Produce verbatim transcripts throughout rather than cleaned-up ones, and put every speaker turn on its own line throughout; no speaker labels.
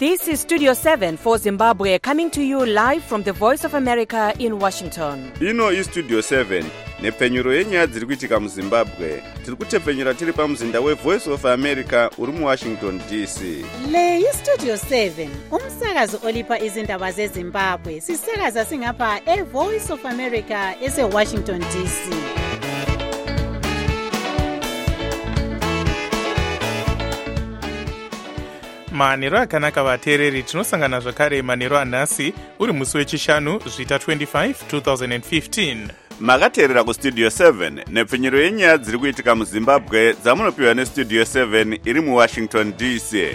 This is Studio seven for Zimbabwe, coming to you live from the Voice of America in Washington.
Ino is Studio seven, nepfenyuro yenyaya dziri kuitika muZimbabwe. Tiri kutepfenyera tiri pamuzinda we Voice of America uri mu Washington D C.
Le is Studio seven, umsakazo olipa izindaba zeZimbabwe. Sisakaza singapha e Voice of America ese Washington D C.
manero akanaka vateereri, tinosangana zvakare manero anhasi uri musi wechishanu zvita twenty-five twenty fifteen.
Makateerera kustudio seven nepfenyero yenyaya dziri kuitika muZimbabwe dzamunopiwa nestudio seven iri muWashington D C.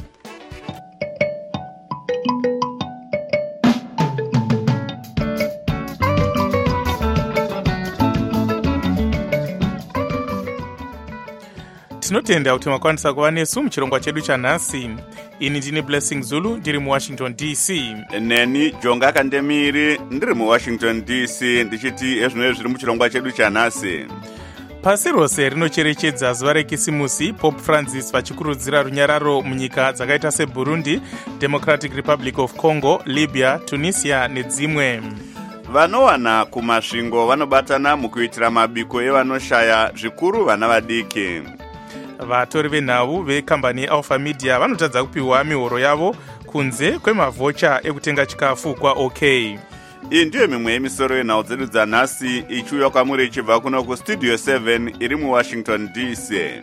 tinotenda kuti makwanisa kuva nesu muchirongwa chedu chanhasi. Ini ndini Blessing Zulu ndiri muWashington D C.
Neni Jonga Kandemiri ndiri muWashington D C ndichiti ezvino zviri muchirongwa chedu chanhasi.
Pasi rose rinocherechedza zuva rekisimusi, Pope Francis vachikurudzira runyararo munyika dzakaita seBurundi, Democratic Republic of Congo, Libya, Tunisia nedzimwe.
Vanowana kumasvingo vanobatana mukuitira mabiko evanoshaya, zvikuru vana vadiki.
Vatori venhau vekambani yeAlpha Media vanotadza kupiwa mihoro yavo kunze kwemavhocha ekutenga chikafu kwaOK.
Iyi ndiyo mimwe yemisoro yenhau dzedu dzanhasi ichiuya kwamuri ichibva kuno kustudio seven iri muWashington D C.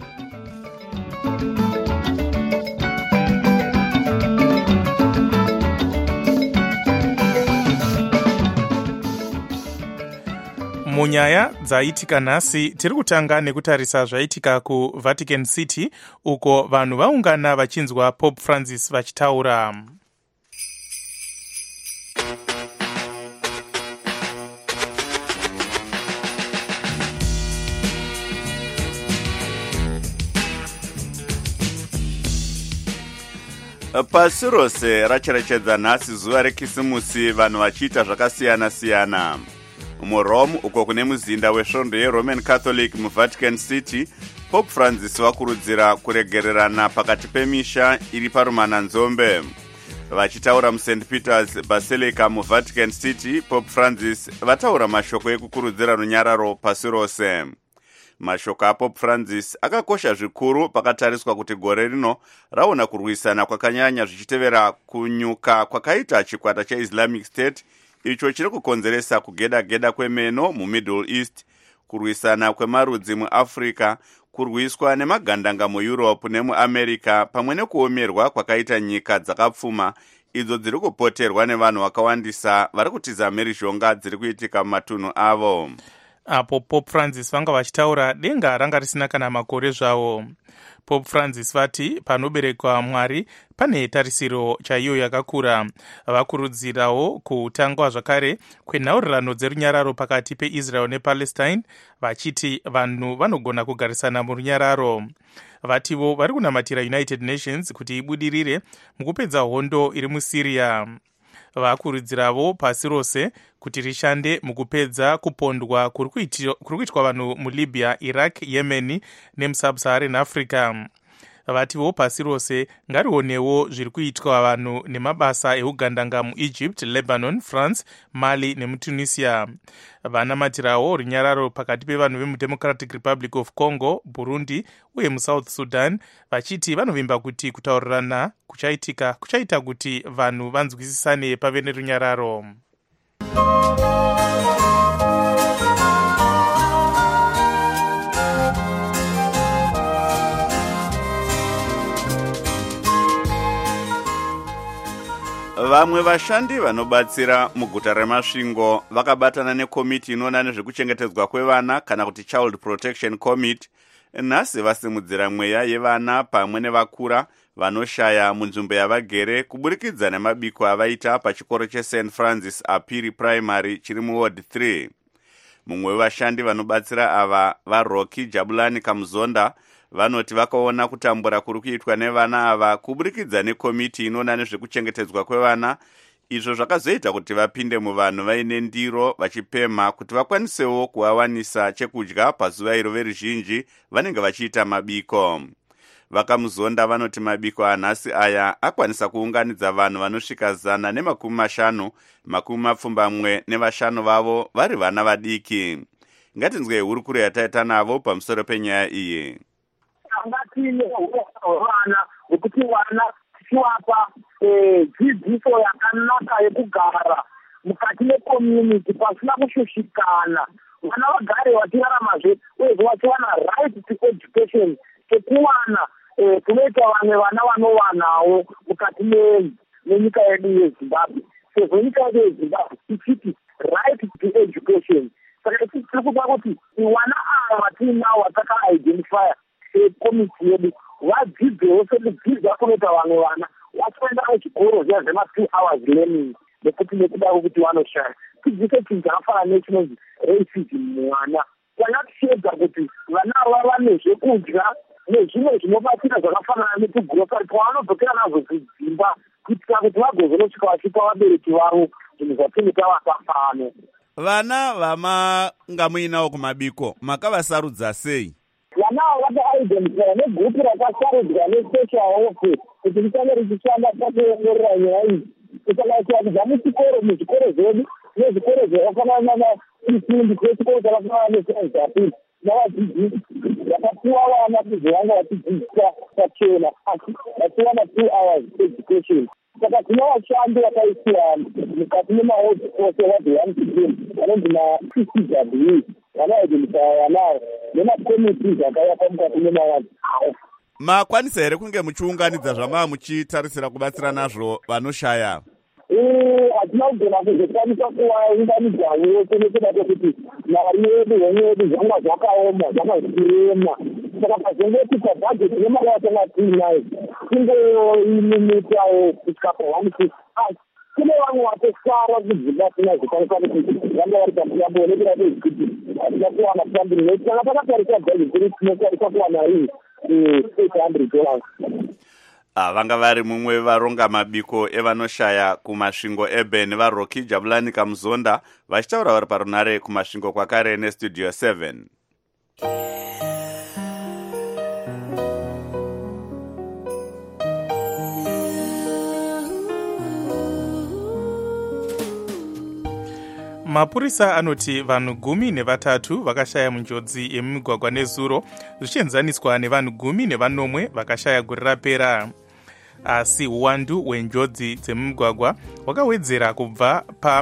Munyaya dzaitika nhasi, tiri kutanga nekutarisa zvaitika kuVatican City uko vanhu vaungana vachinzwa Pope Francis vachitaura.
Pasi rose racherechedza nhasi zuva rekisimusi, vanhu vachiita zvakasiyana-siyana. MuRome uko kune muzinda wesvondo yeRoman Catholic muVatican City, Pope Francis vakurudzira kuregererana pakati pemisha iri parumananzombe. Vachitaura muSaint Peter's Basilica muVatican City, Pope Francis vataura mashoko ekukurudzira runyararo pasi rose. Mashoko aPope Francis akakosha zvikuru pakatariswa kuti gore rino raona kurwisana kwakanyanya zvichitevera kunyuka kwakaita chikwata cheIslamic State, icho chiri kukonzeresa kugeda-geda kwemeno muMiddle East, kurwisana kwemarudzi muAfrica, kurwiswa nemagandanga muEurope nemuAmerica, pamwe nekuomerwa kwakaita nyika dzakapfuma idzo dziri kupoterwa nevanhu vakawandisa vari kutiza mhirizhonga dziri kuitika mumatunhu avo.
Apo Pope Francis vanga vachitaura, denga ranga risina kana makore zvawo. Pope Francis vati panoberekwa Mwari pane tarisiro chaiyo yakakura. Vakurudzirawo kutangwa zvakare kwenhaurirano dzerunyararo pakati peIsrael nePalestine, vachiti vanhu vanogona kugarisana murunyararo. Vativo vari kunamatira United Nations kuti ibudirire mukupedza hondo iri muSyria. Vakurudziravo pasi rose kuti rishande mukupedza kupondwa kuri kuitwa vanhu muLibya, Iraq, Yemen nemuSub-Saharan Africa. Vativo pasi rose ngarionewo zviri kuitwa vanhu nemabasa eugandanga muEgypt, Lebanon, France, Mali nemuTunisia. Vanamatirawo runyararo pakati pevanhu vemuDemocratic Republic of Congo, Burundi uye muSouth Sudan, vachiti vanovimba kuti kutaurirana kuchaitika kuchaita kuti vanhu vanzwisisane pave nerunyararo.
Vamwe vashandi vanobatsira muguta remasvingo vakabatana nekomiti inoona nezvekuchengetedzwa kwevana kana kuti Child Protection Committee nhasi vasimudzira mweya yevana pamwe nevakura vanoshaya munzvimbo yavagere kuburikidza nemabiko avaita pachikoro cheSaint Francis Apiri Primary chiri muWard three. Mumwe wevashandi vanobatsira ava vaRocky Jabulani Kamuzonda vanoti vakaona kutambura kuri kuitwa nevana ava kuburikidza nekomiti inoona nezvekuchengetedzwa kwevana, izvo zvakazoita kuti vapinde muvanhu vaine ndiro vachipema kuti vakwanisewo kuvawanisa chekudya pazuva iro veruzhinji vanenge vachiita mabiko. vakamuzonda vanoti mabiko anhasi aya akwanisa kuunganidza vanhu vanosvika zana nemakumi mashanu makumi mapfumbamwe nevashanu vavo vari vana vadiki. Ngatinzwe hurukuro yataita navo pamusoro penyaya iyi.
Angatine vana kuti vana tichiwapa dzidziso yakanaka yekugara mukati mecommunity pasina kushushikana. Vana vagare vachiraramazve uye vachiwana right to education sekuwana kunoita vamwe vana vanovanawo mukati menyika yedu yeZimbabwe. Sezvo nyika yedu yeZimbabwe ichiti right to education, saka tiri kuda kuti vana ava vatiinawo vataka-identifya sekomiti yedu vadzidzewo sekudzidza kunoita vamwe vana vachiendawo chikoro zviya zvema-two hours learning nekuti nekuda kwekuti vanoshaya. Tidzise chinhu chakafanana nechinonzi racism muvana. Kana tichiedza kuti vana ava vane zvekudya nezvimwe zvinobatsira zvakafanana nekugurosari kwavanodzokera nazvo kudzimba kuitira kuti vagozonosvika vachipa vabereki vavo zvinhu zvatinenge tavapa pano.
Vana vamanga muinawo kumabiko makavasarudza sei?
Vana ava vaka-identifya negrupu rakasarudzwa nespecial office kuti richange richishanda pakuongorora nyaya idzi. Kusanganisira kubva muchikoro muzvikoro zvedu nezvikoro zvakafanana nachifundi kwechikoro chakafanana nesainzi apiri navadzidzisi vakapiwa vana kuti vanga vachidzidzisa pachena asi vachiwana two hours education. Saka tine vashandi vakaisirana mukati memaodi ose vati one to ten vanonzi ma-P C W vanaidentifiya vanavo nemakomiti akavakwa mukati memawadi avo.
Makwanisa here kunge muchiunganidza zvamava muchitarisira kubatsira nazvo vanoshaya?
Hatina kugona kuzokwanisa kuvaunganidzawo wose nekuda kwekuti mari yedu honye yedu zvanga zvakaoma zvanga zvichirema. Saka pazongoti pabhajeti nemari yatanga tiinayo kungoimimitawo kusvika pa-one fifty asi kune vamwe vatosara kudzimba sina zvikwanisa kuti vanga vari pamuyambo nekuda kwezvikuti hatina kuwana funding nekuti tanga takatarisa bhajeti iri tinokwanisa kuwana iyi eight hundred dollars.
Ah, vanga vari mumwe varonga mabiko evanoshaya kumasvingo eben vaRocky Jabulani Kamuzonda vachitaura vari parunare kumasvingo kwakare nestudio seven.
Mapurisa anoti vanhu gumi nevatatu vakashaya munjodzi yemumigwagwa nezuro zvichienzaniswa nevanhu gumi nevanomwe vakashaya gore rapera. Asi uwandu hwenjodzi dzemumigwagwa hwakawedzera kubva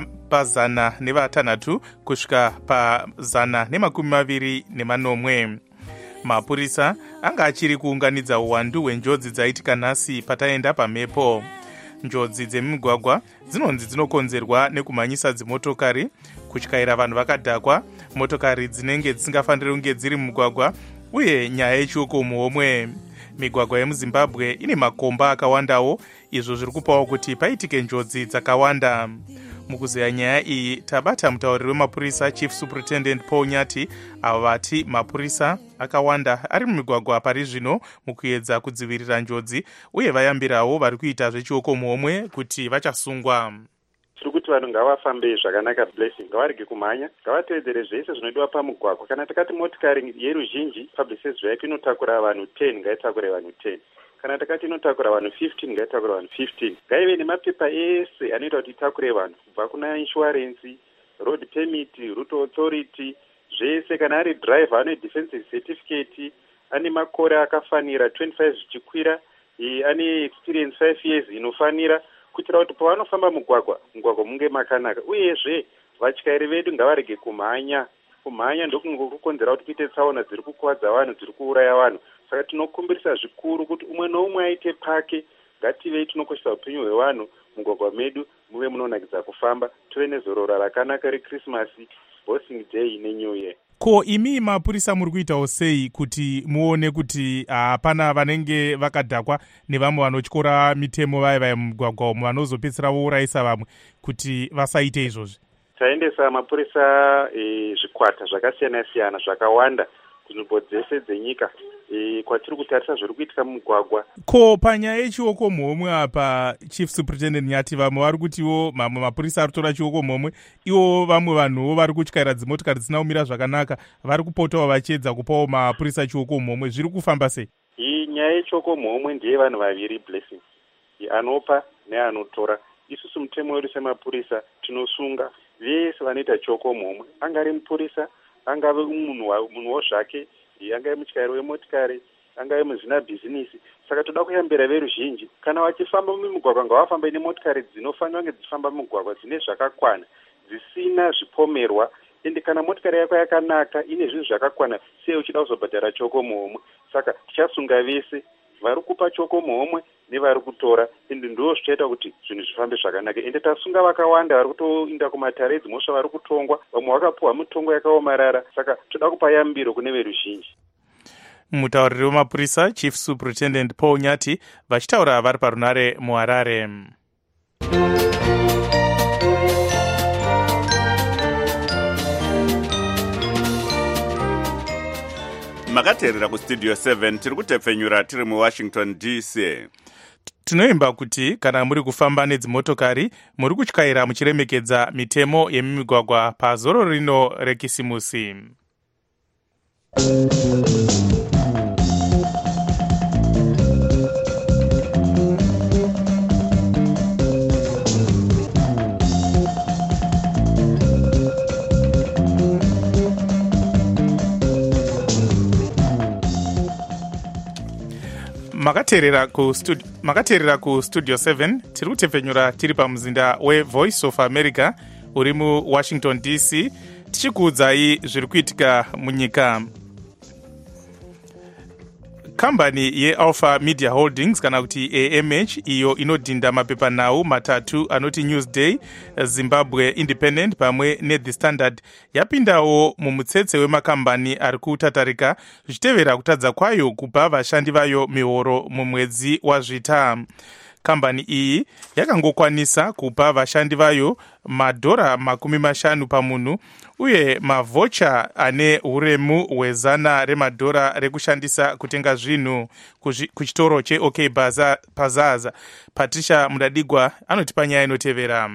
pazana pa nevatanhatu kusvika pazana nemakumi maviri nemanomwe. Mapurisa anga achiri kuunganidza uwandu hwenjodzi dzaitika nhasi pataenda pamhepo. Njodzi dzemumigwagwa dzinonzi dzinokonzerwa nekumhanyisa dzimotokari, kutyaira vanhu vakadhakwa, motokari dzinenge dzisingafaniri kunge dziri mumugwagwa uye nyaya yechioko muhomwe. Migwagwa yemuZimbabwe ine makomba akawandawo, izvo zviri kupawo kuti paitike njodzi dzakawanda. Mukuzeya nyaya iyi tabata mutauriri wemapurisa Chief Superintendent Paul Nyati avo vati mapurisa akawanda ari mumigwagwa pari zvino mukuedza kudzivirira njodzi uye vayambirawo vari kuita zvechioko muhomwe kuti vachasungwa.
Tiri kuti vanhu ngavafambe zvakanaka blessing, ngavarege kumhanya, ngavatevedzere zvese zvinodiwa pamugwagwa. Kana takati motikari yeruzhinji public service vehicle inotakura vanhu ten, ngaitakure vanhu ten. Kana takati inotakura vanhu fifteen, ngaitakura vanhu fifteen. Ngaive nemapepa ese anoita kuti itakure vanhu, kubva kuna insurance, road permit, route authority, zvese. Kana ari driver ane defensive certificate, ane makore akafanira twenty-five zvichikwira, ane experience five years inofanira, kuitira kuti pavanofamba mugwagwa mugwagwa munge makanaka. Uyezve vatyairi vedu ngavarege kumhanya. Kumhanya ndokukonzera kuti kuite tsaona dziri kukuwadza vanhu, dziri kuuraya vanhu. Saka tinokumbirisa zvikuru kuti umwe noumwe aite pake. Ngativei tinokoshesa upenyu hwevanhu mugwagwa medu, muve munonakidza kufamba, tuve nezorora rakanaka reChrismasi, Boxing Day neNew Year.
Ko imi mapurisa muri kuitawo sei kuti muone kuti hapana vanenge vakadhakwa nevamwe vanotyora mitemo vaya vaya mumugwagwa umo vanozopedzisira vourayisa vamwe kuti vasaite izvozvi?
Taendesa mapurisa e, zvikwata zvakasiyana siyana zvakawanda kunzvimbo dzese dzenyika e, kwatiri kutarisa zviri kuitika mumugwagwa.
Ko panyaya yechioko muhomwe apa Chief Superintendent Nyati, vamwe vari kutiwo mamwe mapurisa ari kutora chioko muhomwe, iwo vamwe vanhuwo vari kutyaira dzimotokari dzisina kumira zvakanaka vari kupotawo vachiedza kupawo mapurisa chioko muhomwe, zviri kufamba sei?
iyi nyaya yechokomhomwe ndeye vanhu vaviri Blessing, anopa neanotora. Isusu mutemo wedu semapurisa tinosunga vese vanoita chokomhomwe, angari mupurisa, angave munhuwo zvake, angave mutyairi wemotikari, angave muzvina bhizinisi. Saka toda kuyambira veruzhinji, kana vachifamba mumugwagwa ngavafambe nemotikari dzinofanira kunge dzichifamba mumugwagwa dzine zvakakwana, dzisina zvipomerwa. Ende kana motikari yako yakanaka ine zvinhu zvakakwana, sei uchida kuzobhadhara chokomhomwe? Saka tichasunga vese vari kupa chokomhomwe nevari kutora, ende ndo zvichaita kuti zvinhu zvifambe zvakanaka. Ende tasunga vakawanda vari kutoinda kumatare edzimhosva vari kutongwa, vamwe vakapuhwa mitongo yakaomarara. Saka toda kupa yambiro kune veruzhinji.
Mutauriri wemapurisa Chief Superintendent Paul Nyati vachitaura vari parunare muHarare.
Makateerera kustudio seven tiri kutepfenyura tiri muWashington D C.
Tinoimba kuti kana muri kufamba nedzimotokari muri kutyaira muchiremekedza mitemo yemimigwagwa pazoro rino rekisimusi. Makateerera ku studio makateerera ku studio seven tiri kutepfenyura tiri pamuzinda weVoice of America uri muWashington D C tichikuudzai zviri kuitika munyika. Kambani yeAlpha Media Holdings kana kuti A M H iyo inodhinda mapepanhau matatu anoti Newsday, Zimbabwe Independent pamwe neThe Standard yapindawo mumutsetse wemakambani ari kutatarika zvichitevera kutadza kwayo kupa vashandi vayo mihoro mumwedzi wazvita. Kambani iyi yakangokwanisa kupa vashandi vayo madhora makumi mashanu pamunhu uye mavhocha ane uremu hwezana remadhora rekushandisa kutenga zvinhu kuchitoro cheOK Bazaars. Patricia Mudadigwa anotipa nyaya inotevera.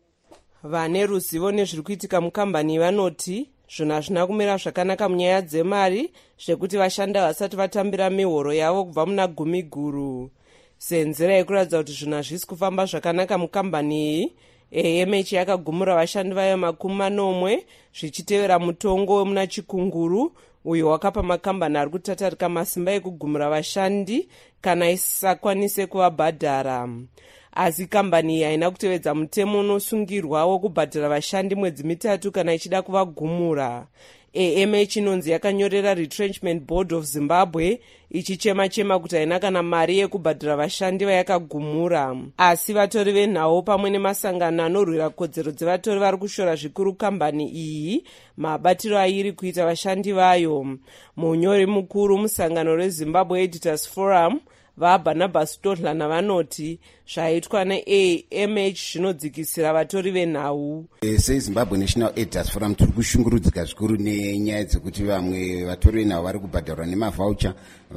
Vane ruzivo nezviri kuitika mukambani vanoti zvinhu hazvina kumira zvakanaka munyaya dzemari zvekuti vashanda vasati vatambira mihoro yavo kubva muna gumi guru. Senzera yekuratidza kuti zvinhu hazvisi kufamba zvakanaka mukambani iyi, A M H yakagumura vashandi vayo makumi manomwe zvichitevera mutongo wemuna Chikunguru uyo wakapa makambani ari kutatarika masimba ekugumura vashandi kana isakwanise kuvabhadhara. Asi kambani iyi haina kutevedza mutemo unosungirwa wokubhadhara vashandi mwedzi mitatu kana ichida kuvagumura. A M H inonzi yakanyorera Retrenchment Board of Zimbabwe ichichema chema kuti haina kana mari yekubhadhara vashandi vayakagumura. Asi vatori venhau pamwe nemasangano anorwira kodzero dzevatori vari kushora zvikuru kambani iyi mabatiro airi kuita vashandi vayo. Munyori mukuru musangano reZimbabwe Editors Forum vaBarnabas Todlana vanoti zvaitwa neA M H zvinodzikisira vatori venhau.
SeZimbabwe National Editors Forum tiri kushungurudzika zvikuru nenyaya dzekuti vamwe vatori venhau vari kubhadharwa nemavhaucha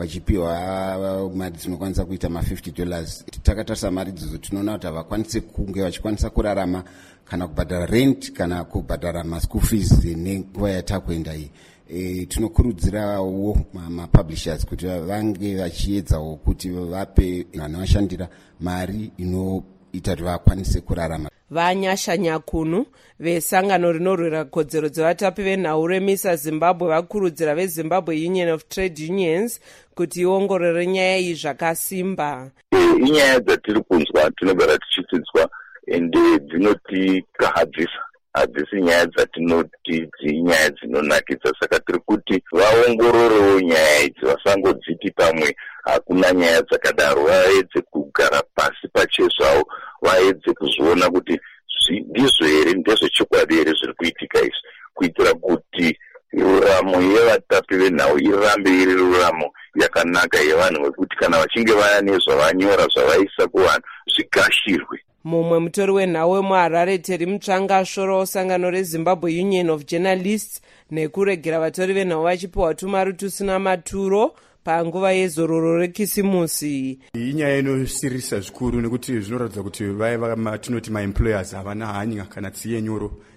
vachipiwa mari dzinokwanisa kuita ma-fifty dollars. Takatarisa mari idzodzo tinoona kuti havakwanisi kunge vachikwanisa kurarama kana kubhadhara rent kana kubhadhara ma-school fees nenguva yatakuenda iyi. E, tinokurudzirawo mapublishers kuti vange vachiedzawo kuti vape vanovashandira mari inoita kuti vakwanise kurarama.
Vanyasha Nyakunu vesangano rinorwira kodzero dzevatapi venhau remisa Zimbabwe vakurudzira veZimbabwe Union of Trade Unions kuti iongorore nyaya iyi zvakasimba.
Inyaya dzatiri kunzwa tinogara tichidzidzwa ende dzinotikahabvisa. Hadzisi nyaya dzatinoti dzinyaya dzinonakidza, saka tiri kuti vaongororewo nyaya idzi vasangodziti pamwe hakuna nyaya dzakadaro, vaedze kugara pasi pachezvavo, vaedze kuzviona kuti ndizvo here ndezvechokwadi here zviri kuitika izvi, kuitira kuti ruramo yevatapi venhau irambe iri ruramo yakanaka yevanhu vekuti kana vachinge vaya nezvavanyora zvavaisa kuvanhu zvigashirwe.
Mumwe mutori wenhau wemuHarare Terry Mutsvanga shorowo sangano reZimbabwe Union of Journalists nekuregera vatori venhau vachipiwa tumari tusina maturo panguva yezororo rekisimusi.
Inyaya inosirisa zvikuru nekuti zvinoratidza kuti vaya tinoti maemployers havana hanya kana tsiye nyoro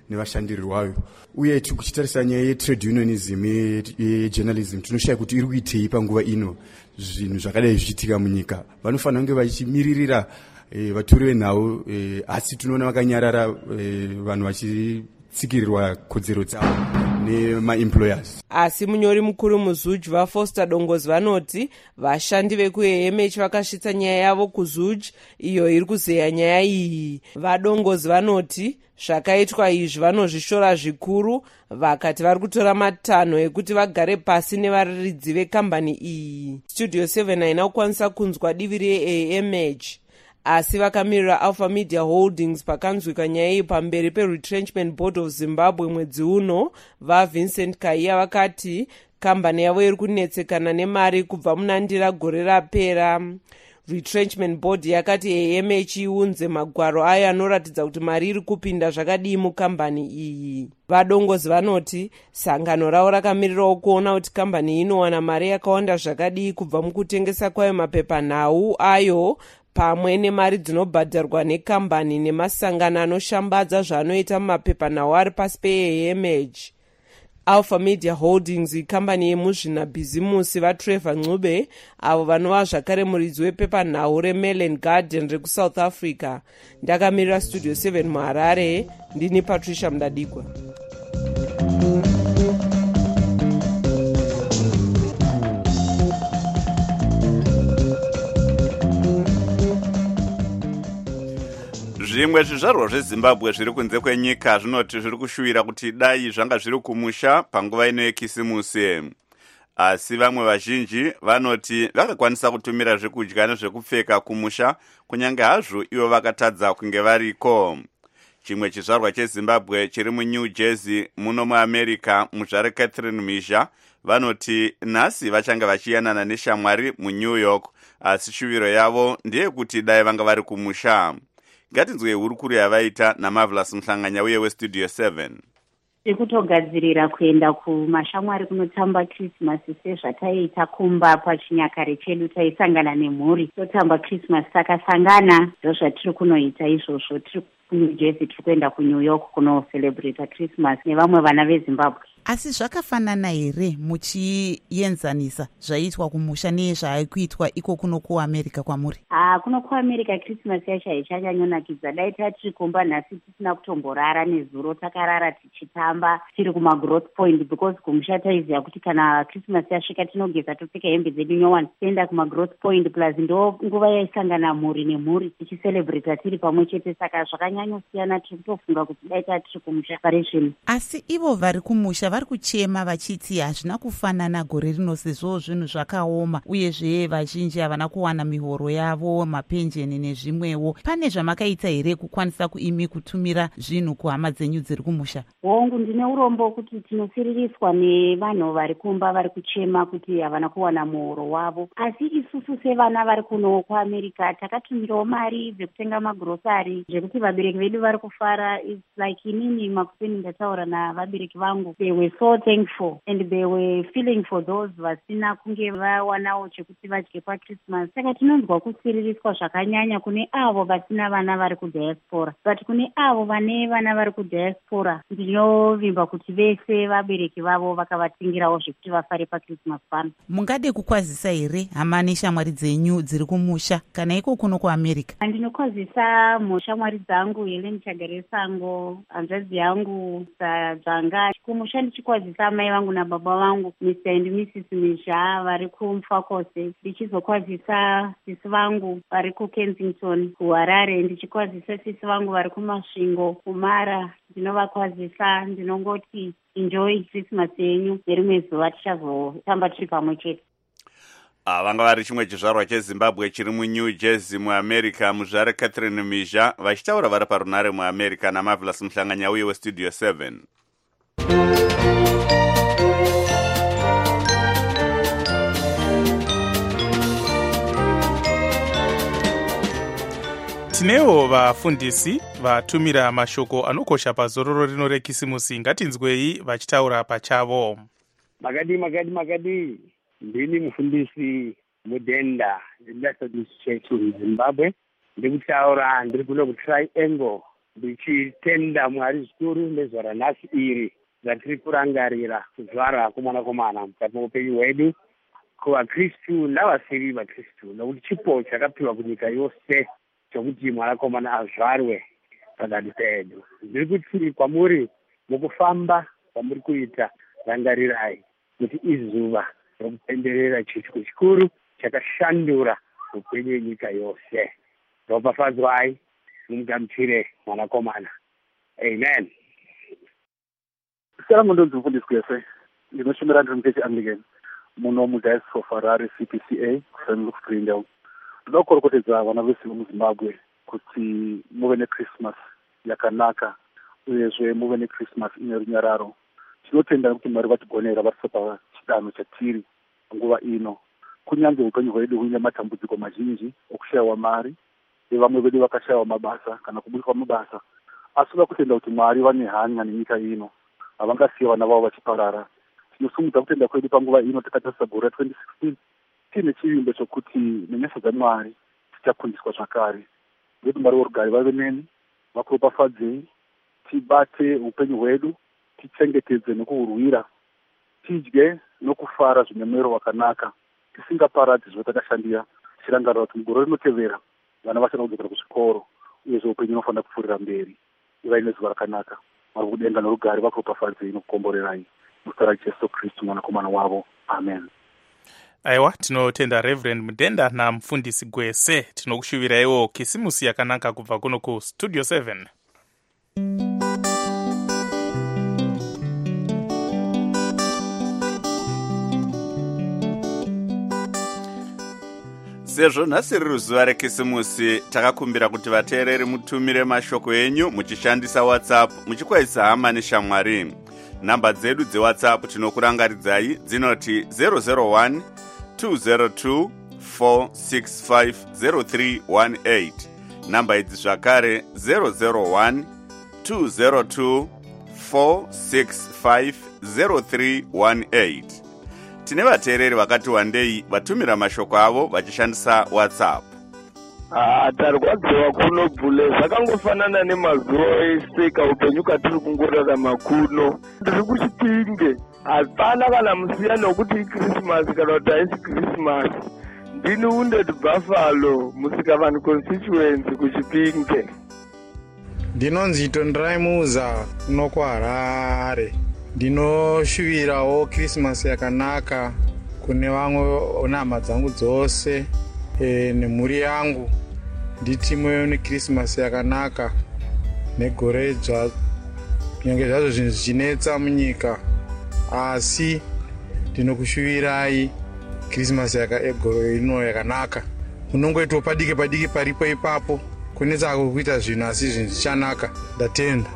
nevashandiri vayo. Uye tikuchitarisa nyaya yetrade unionism yejournalism tinoshaya kuti iri kuitei panguva ino zvinhu zvakadai zvichiitika munyika. Vanofanira kunge vachimiririra vatori venhau, asi tinoona vakanyarara vanhu vachitsikirirwa kodzero dzavo nemaemployers.
Asi munyori mukuru muzuj vaFoster Dongozi vanoti vashandi vekuA M H vakasvitsa nyaya yavo kuzuj iyo iri kuzeya nyaya iyi. VaDongozi vanoti zvakaitwa izvi vanozvishora zvikuru, vakati vari kutora matanho ekuti vagare pasi nevaridzi vekambani iyi. Studio seven haina kukwanisa kunzwa divi reA M H, asi vakamirira Alpha Media Holdings pakanzwika nyaya iyi pamberi peRetrenchment Board of Zimbabwe mwedzi uno. VaVincent Kaiya vakati kambani yavo iri kunetsekana nemari kubva munandira gore rapera. Retrenchment Board yakati A M H iunze magwaro ayo anoratidza kuti mari iri kupinda zvakadii mukambani iyi. VaDongozi vanoti sangano ravo rakamirirawo kuona kuti kambani inowana mari yakawanda zvakadii kubva mukutengesa kwayo mapepanhau ayo pamwe nemari dzinobhadharwa nekambani nemasangano anoshambadza zvaanoita mumapepanhau ari pasi peA M H. Alpha Media Holdings ikambani yemuzvinabhizimusi vaTrevor Ncube avo vanova zvakare muridzi wepepanhau reMelon Garden rekuSouth Africa. Ndakamirira Studio seven muHarare, ndini Patricia Mudadikwa.
Zvimwe zvizvarwa zveZimbabwe zviri kunze kwenyika zvinoti zviri kushuvira kuti dai zvanga zviri kumusha panguva ino yekisimusi. Asi vamwe vazhinji vanoti vakakwanisa kutumira zvekudya nezvekupfeka kumusha kunyange hazvo ivo vakatadza kunge variko. Chimwe chizvarwa cheZimbabwe chiri muNew Jersey muno muAmerica, muzvare Catherine Misha, vanoti nhasi vachanga vachiyanana neshamwari muNew York, asi shuviro yavo ndeyekuti dai vanga vari kumusha. Ngatinzwe hurukuru yavaita naMarvelous Mhlanganya uye weStudio seven.
Tikutogadzirira kuenda kumashamwari kunotamba Christmas sezvataiita kumba pachinyakare chedu taisangana nemhuri totamba Christmas. Takasangana ndozvatiri kunoita izvozvo. Tiri kuNew Jersey, tiri kuenda kuNew York kunocelebrata Christmas nevamwe vana veZimbabwe.
Asi zvakafanana here muchienzanisa zvaitwa kumusha nezvaikuitwa iko kuno kuAmerica kwamuri?
Ah, kuno kuAmerica Christmas yacho haichanyanyonakidza. Dai tiri kumba nhasi tisina kutomborara nezuro, takarara tichitamba tiri kumagrowth point, because kumusha taiziva kuti kana Christmas yasvika tinogeza topfeka hembe dzedu nyowani tienda kumagrowth point, plus ndo nguva yaisangana mhuri nemhuri tichicelebrata tiri pamwe chete. Saka zvakanyanyosiyana, tiri kutofunga kuti dai tiri kumusha parizvino.
Asi ivo vari kumusha vari kuchema vachiti hazvina kufanana gore rino sezvo zvinhu zvakaoma uyezve vazhinji havana kuwana mihoro yavo, mapenjeni nezvimwewo. Pane zvamakaita here kukwanisa kuimi kutumira zvinhu kuhama dzenyu dziri kumusha?
Hongu, ndine urombo kuti tinofiririswa nevanhu vari kumba vari kuchema kuti havana kuwana muhoro wavo, asi isusu sevana vari kuno kuAmerica takatumirawo mari dzekutenga magrosari zvekuti vabereki vedu vari kufara. It's like inini makupeni ndataura navabereki vangu, they were so thankful and they were feeling for those vasina kunge vawanawo chekuti vadye paChristmas. Saka tinonzwa kusiririswa zvakanyanya kune avo vasina vana vari kudiaspora, but kune avo vane vana vari kudiaspora ndinovimba kuti vese vabereki vavo vakavatingirawo zvekuti vafare paChristmas pano.
Mungade kukwazisa here hama neshamwari dzenyu dziri kumusha kana iko kuno kuAmerica?
Ndinokwazisa mhoshamwari dzangu Helen Chagaresango, hanzvadzi yangu Dzanga. Kumusha ndichikwazisa mai vangu nababa vangu Mister and Missus Misha vari kuMfakose. Ndichizokwazisa sisi vangu vari kuKensington kuHarare. Ndichikwazisa sisi vangu vari kuMasvingo kuMara. Ndinovakwazisa, ndinongoti enjoy Christmas yenyu, nerimwe zuva tichazotamba tiri pamwe chete.
Vanga vari chimwe chizvarwa cheZimbabwe chiri muNew Jersey muAmerica, muzvare Catherine Misha vachitaura vari parunare muAmerica naMarvelous Mhlanganya uye weStudio seven.
Tinewo vafundisi vatumira mashoko anokosha pazororo rino rekisimusi. Ngatinzwei vachitaura pachavo.
Magadi magadi magadi, ndini mufundisi mudenda Methodist Church in Zimbabwe. Ndikutaura ndiri kuno kuTriangle ndichitenda Mwari zvikuru nezuva ranhasi iri ratiri kurangarira kuzvara kwomwanakomana mukati muupenyu hwedu kuvaKristu navasiri vaKristu, nokuti chipo chakapiwa kunyika yose chokuti mwanakomana azvarwe pakati pedu. Ndiri kuti kwamuri mukufamba kwamuri kuita, rangarirai kuti izuva rokupemberera chitiko chikuru chakashandura upenyu hwenyika yose. Ropafadzwai, mumugamuchire mwanakomana. Amen.
Salamu ndonzi mufundisi kwese. Ndinoshumira ndiri muchechi Anglican muno mudiocese of Harare C P C A kufanira kusprinda. Ndoda kukorokotedza vana vese vemuZimbabwe kuti muve neChristmas yakanaka uyezve muve neChristmas ine runyararo. Tinotenda kuti Mwari vatigonera vari pachidanho chatiri nguva ino. Kunyange upenyu hwedu huine matambudziko mazhinji okushayiwa mari, vamwe vedu vakashayiwa mabasa kana kubudirwa mabasa, asi toda kutenda kuti Mwari vane hanya nenyika ino, havangasiya vana vavo vachiparara. Tinosumudza kutenda kwedu panguva ino takatarisa gore twenty sixteen tiine chivimbo chokuti nenyasha dzaMwari tichakundiswa zvakare. Vedu Mwari vorugare vave neni, vakuropafadzei, tibate upenyu hwedu, tichengetedze nekuhurwira, tidye nokufara zvine mwero wakanaka, tisingaparadzi zvotakashandira, tichirangarira kuti mugore rinotevera vana vachada kudzokera kuzvikoro uyezve upenyu hunofanira kupfuurira mberi. Ivai nezuva rakanaka. Mwari kudenga norugare vakuropafadzei nokukomborerai muzita raJesu Kristu mwanakomana wavo. Amen.
Aiwa, tinotenda Reverend Mudenda namufundisi Gwese. Tinokushuviraiwo kisimusi yakanaka kubva kuno kustudio seven.
Sezvo nhasi riri zuva rekisimusi, takakumbira kuti vateereri mutumire mashoko enyu muchishandisa WhatsApp muchikwayisa hama neshamwari. Namba dzedu dzeWhatsApp tinokurangaridzai dzinoti zero zero one two zero two four six five zero three one eight. Namba idzi zvakare zero zero one two zero two four six five zero three one eight. Tine vateereri vakati wandei vatumira mashoko avo vachishandisa WhatsApp.
Ah, tarwadziwa kuno bhule zvakangofanana nemazuva ese kaupenyu katiri kungorarama kuno. Ndiri kuChipinge, hapana kana musiyano wekuti iChristmas kana kuti haisi Christmas. Ndini Wounded Buffalo Musikavanhu constituency kuChipinge.
Ndinonzi Tondiraimuza kuno kuHarare. Ndinoshuvirawo Christmas yakanaka kune vamwe nhama dzangu dzose e, nemhuri yangu. Nditi mwewo neChristmas yakanaka negore dzva kunyange zvazvo zvinhu zvichinetsa munyika, asi ndinokushuvirai Christmas egore ino yakanaka. Unongoitawo padiki padiki paripo ipapo, kunetsa kuita zvinhu asi zvinhu zvichanaka. Ndatenda.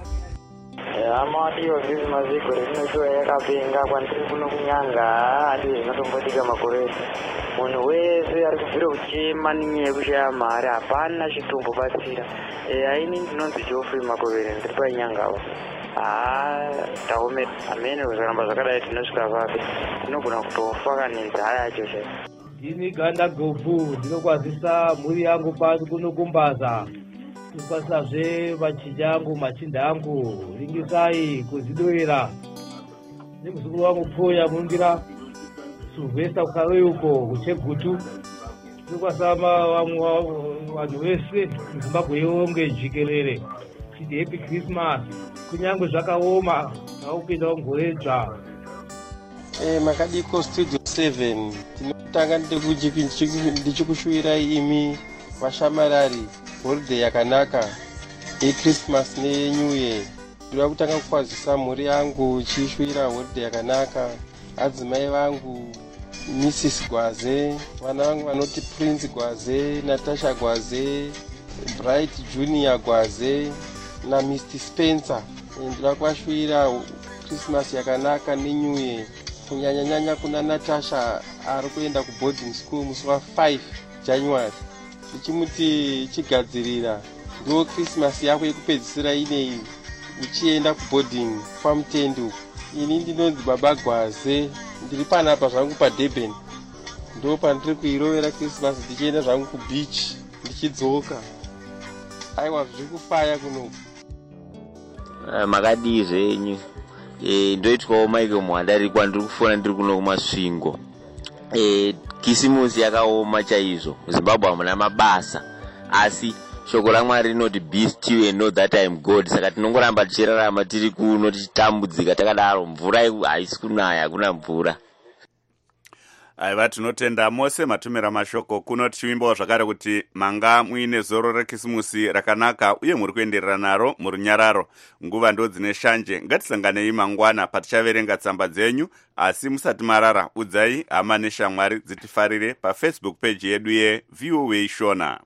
Amadiwa Christmas igore rinochiwa yakapenga kwandiri kuno kunyanga, hadi zvinotombotika makore. Munhu wese ari kubvira kuchema nenyaya yekushaya mari, hapana chitombobatsira. Aini ndinonzi Geoffrey Makovere, ndiri panyangava. Ah, taomera. Amene zvaramba zvakadai tinosvika vapi. Tinogona kutofa kana nzara yacho chaiyo.
Ndini Ganda Gofu, ndinokwazisa mhuri yangu pasi kuno kumbaza. Ndikwasazve vachinja angu machinda angu ringisai kuzidowera nemuzukuru wangu Pfoya mungira Sylvester Kaweuko kuChegutu. Ndikwasama vamwe vanhu vese muZimbabwe yonge jikelere chiti happy Christmas. Kunyange zvakaoma naupinda mugore dzva.
Eh, makadiko studio seven. Tinotanga ndichikushuvirai imi vashamarari holiday yakanaka yeChristmas neNew Year. Ndinoda kutanga kukwazisa mhuri yangu chishwira holiday yakanaka, adzimai vangu Missus Gwaze, vana vangu vanoti Prince Gwaze, Natasha Gwaze, Bright Junior Gwaze na Mister Spencer. Ndinoda kuwashwira Christmas yakanaka neNew Year. Kunyanya nyanya kuna Natasha ari kuenda kuboarding school musi wa five January. Ichimuti chigadzirira ndo Christmas yako yekupedzisira ineyi uchienda kuboarding pamutende. Ini ndinonzi Baba Gwaze, ndiri panapa zvangu paDurban. Ndo pandiri kuirovera Christmas ndichienda zvangu kubeach ndichidzoka. Aiwa zviri kufaya kuno.
uh, makadii zvenyu e, ndoitwawo Michael Mwandari kwandiri kufona ndiri kuno kumasvingo. e, kisimusi yakaoma chaizvo. Zimbabwe hamuna mabasa, asi shoko raMwari rinoti be still and know that I am God. Saka tinongoramba tichirarama tiri kuno tichitambudzika takadaro, mvura haisi kunaya, hakuna mvura.
Aiva, tinotenda mose matumira mashoko kuno, tichivimbawo zvakare kuti manga muine zoro rekisimusi rakanaka uye muri kuenderera naro murunyararo. Nguva ndo dzine shanje, ngatisanganei mangwana patichaverenga tsamba dzenyu, asi musati marara udzai hama neshamwari dzitifarire pafacebook page yedu yeV O A Shona.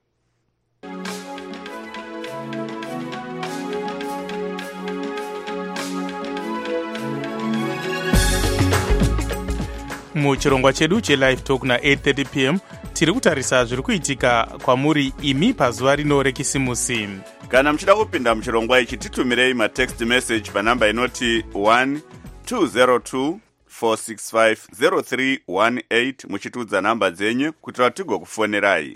Muchirongwa chedu chelive talk na eight thirty p m tiri kutarisa zviri kuitika kwamuri imi pazuva rino rekisimusi.
Kana muchida kupinda muchirongwa ichi, titumirei matext message panamba inoti one two zero two four six five zero three one eight muchitudza namba dzenyu kuitira tigokufonerai.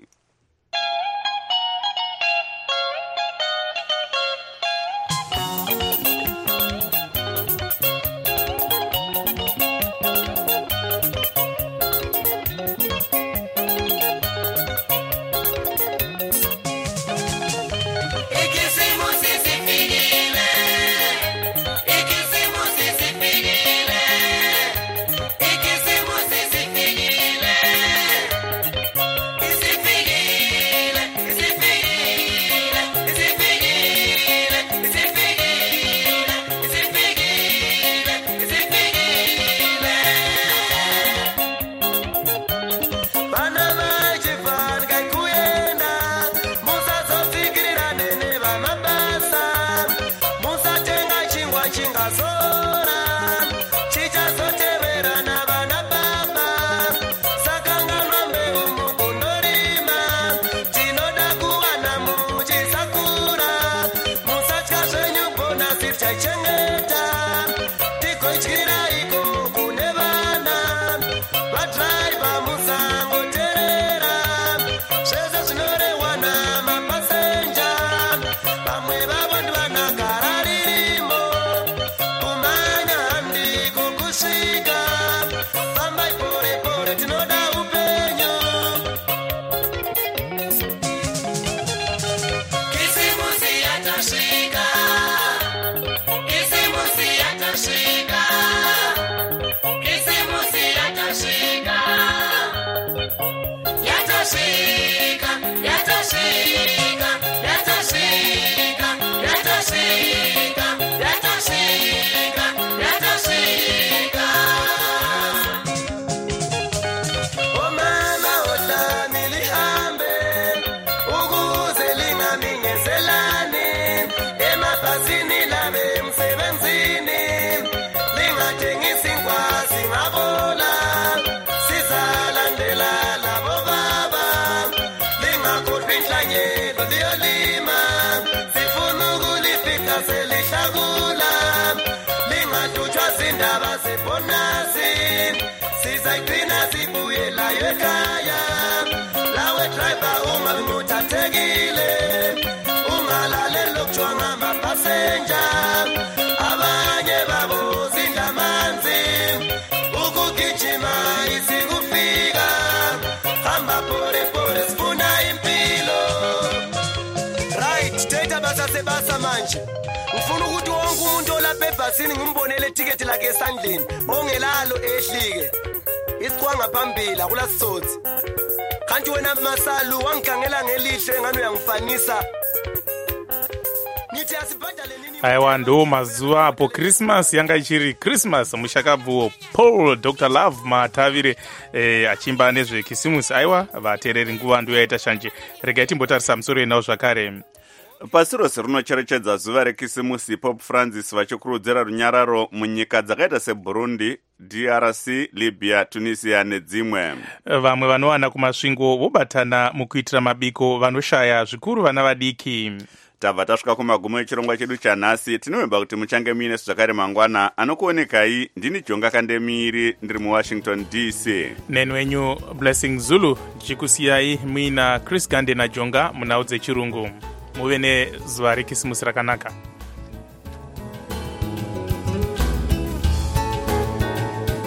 Basa manje ufuna ukuthi wonke umuntu olapha ebhasini ngimbonele ticket lakhe esandleni ongelalo ehlike isiqwanga phambili akulasizotsi kanti wena Masalu wangigangela ngelihle ngani uyangifanisa nithi asibhadale nini.
Aiwa, ndo mazuva apo Christmas yanga ichiri Christmas mushakabvuwo Paul Doctor Love Matavire eh, achimba nezvekisimusi. Aiwa, vateereri nguva ndo yaita shanje, regai timbotarisa musoro enawo zvakare.
Pasi rose rinocherechedza zuva rekisimusi, Pope Francis vachikurudzira runyararo munyika dzakaita seBurundi, D R C, Libya, Tunisia nedzimwe.
Vamwe vanowana kumasvingo vobatana mukuitira mabiko vanoshaya zvikuru vana vadiki.
Tabva tasvika kumagumo echirongwa chedu chanhasi. Tinovimba kuti muchange muine zvakare mangwana. Anokuonekai ndini Jonga Kandemiri ndiri muWashington D C.
Nenwenyu Blessing Zulu chikusiyai muina Chris Gande naJonga munhau dzechirungu. Muve nezuva rekisimusi rakanaka.